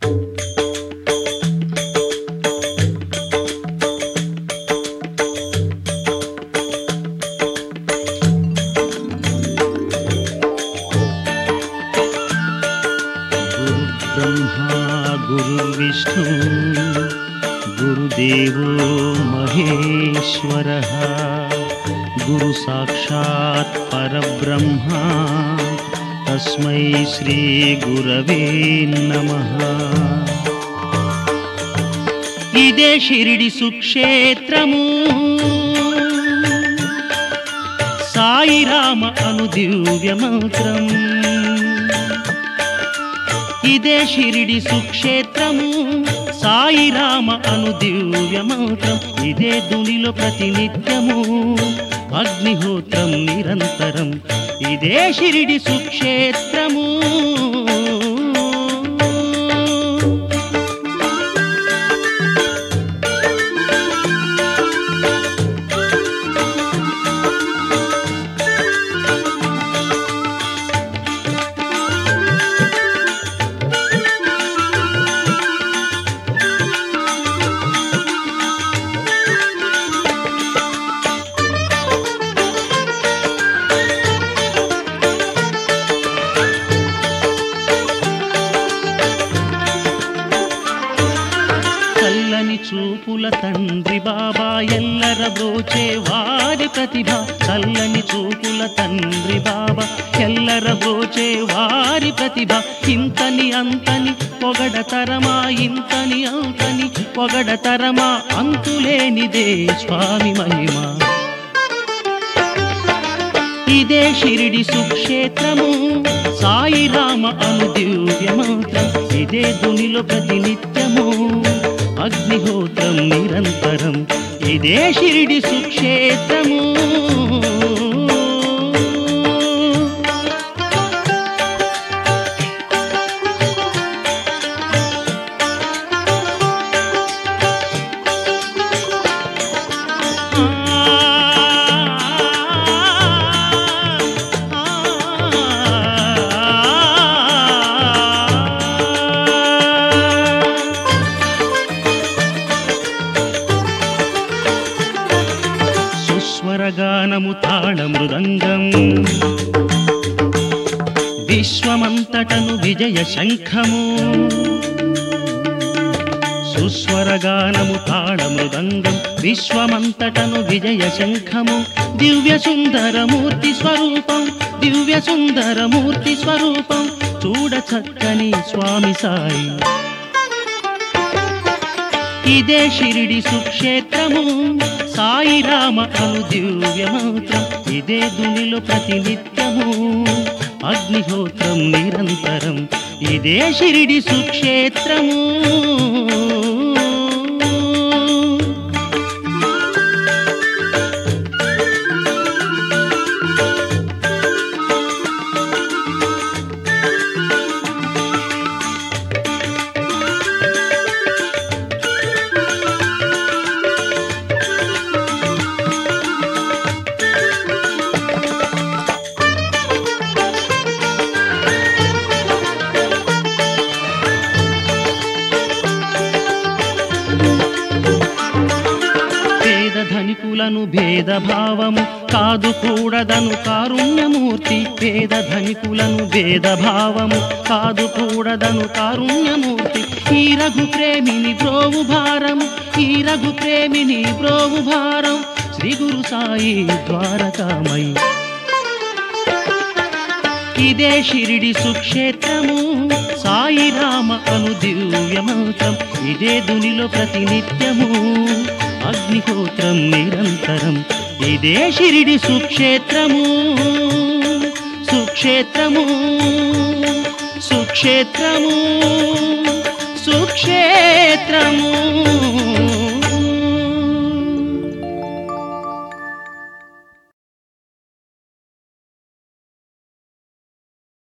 गुरुर्विष्णु गुरुदेवो महेश्वरः गुरु साक्षात् परब्रह्मा तस्मै श्री गुरवे नमः। इदे शिरडी सुक्षेत्रमु साई राम अनु दिव्य मंत्रम। इदे शिरडी सुक्षेत्रमु साई राम अनु दिव्य मंत्रम। इदे दुनिलो प्रतिनित्यमु अग्निहोत्रम निरंतरम। इदे शिरडी सुक्षेत्रमु చూపుల తండ్రి బాబా ఎల్లర బ్రోచే వారి ప్రతిభ। చల్లని చూపుల తండ్రి బాబా ఎల్లర బ్రోచే వారి ప్రతిభ। ఇంతని అంతని పొగడతరమా ఇంతని అంతని పొగడతరమా అంతులేనిదే స్వామి మహిమ। ఇదే షిరిడి సుక్షేత్రము సాయి రామ అను దివ్య మంత్రం। ఇదే దునిలో ప్రతినిత్యము అగ్నిహోత్రం నిరంతరం। ఇదే షిరిడి సుక్షేత్రము స్వరగానము తాళ మృదంగం విశ్వమంతటను విజయ శంఖము। సుస్వరగానము తాళ మృదంగం విశ్వమంతటను విజయ శంఖము। దివ్య సుందరమూర్తి స్వరూపం దివ్య సుందరమూర్తి స్వరూపం చూడ చక్కని స్వామి సాయి। ఇదే షిరిడి సుక్షేత్రము సాయి రామ అను దివ్య మంత్రం। ఇదే దునిలో ప్రతినిత్యము అగ్నిహోత్రం నిరంతరం। ఇదే షిరిడి సుక్షేత్రము ధనికులను భేదభావము కాదు కూడదను కారుణ్యమూర్తి। పేద ధనికులను భేదభావము కాదు కూడదను కారుణ్యమూర్తి। ఈ రఘు ప్రేమిని బ్రోవు భారం ఈ రఘు ప్రేమిని బ్రోవు భారం శ్రీ గురు సాయి ద్వారకామయి। ఇదే షిరిడి సుక్షేత్రము సాయి రామ అను దివ్య మంత్రం। ఇదే దునిలో ప్రతినిత్యము అగ్నిహోత్రం నిరంతరం। ఇదే షిరిడి సుక్షేత్రము సుక్షేత్రము సుక్షేత్రము సుక్షేత్రము।